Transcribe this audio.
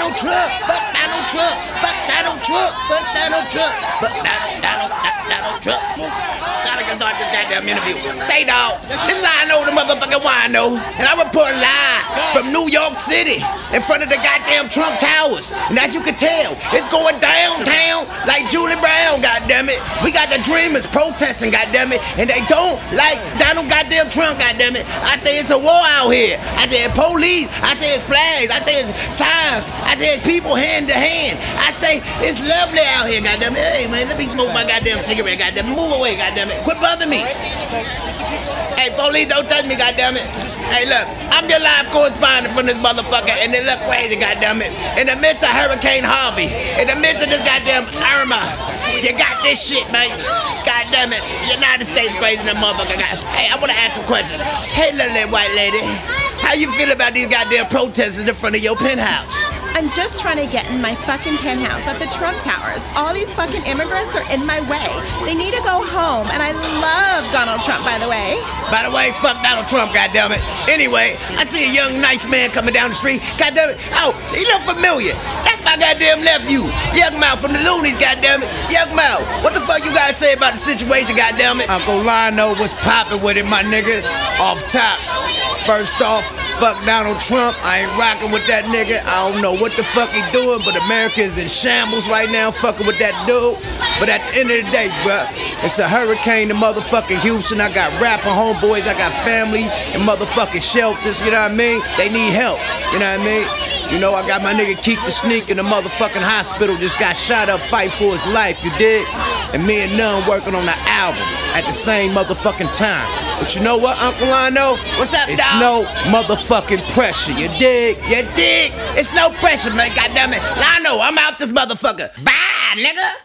Donald Trump. Fuck Donald Trump. Fuck Donald Trump. Fuck Donald Trump. Fuck Donald Trump. Gotta get start this goddamn interview. Say, dog, this Lionel the motherfucking wino, and I report live from New York City in front of the goddamn Trump Towers. And as you can tell, it's going downtown like Julie Brown, goddammit. We got the Dreamers protesting, goddammit, and they don't like Donald goddamn Trump, goddammit. I say it's a war out here. I say it's police. I say it's flags. I say it's signs. I say it's people hand to hand. I say it's lovely out here, goddammit. Hey, man, let me smoke my goddamn cigarette, goddammit. Move away, goddammit. Quit bothering me. Hey, police, don't touch me, goddammit. Hey, look, I'm your live correspondent from this motherfucker, and it look crazy, goddammit. In the midst of Hurricane Harvey, in the midst of this goddamn Irma, you got this shit, man. Goddammit, United States crazy, that motherfucker. Hey, I wanna ask some questions. Hey, little white lady, how you feel about these goddamn protesters in front of your penthouse? I'm just trying to get in my fucking penthouse at the Trump Towers. All these fucking immigrants are in my way. They need to go home, and I love Donald Trump, by the way. By the way, fuck Donald Trump, goddammit. Anyway, I see a young, nice man coming down the street. Goddammit. Oh, he look familiar. That's my goddamn nephew. Young Mouth from the Loonies, goddammit. Young Mouth, what the fuck you gotta say about the situation, goddammit? Uncle Lionel, what's poppin' with it, my nigga? Off top. First off, fuck Donald Trump. I ain't rockin' with that nigga. I don't know what the fuck he doing, but America is in shambles right now, fucking with that dude. But at the end of the day, bruh, it's a hurricane in motherfucking Houston. I got rapper homeboys, I got family in motherfucking shelters, you know what I mean? They need help, you know what I mean? You know, I got my nigga Keith the Sneak in the motherfucking hospital, just got shot up, fight for his life, you dig? And me and Nunn working on the album at the same motherfucking time. But you know what, Uncle Lionel? What's up, dog? It's no motherfucking pressure, you dig? You dig? It's no pressure, man, goddammit. Lionel, I'm out this motherfucker. Bye, nigga.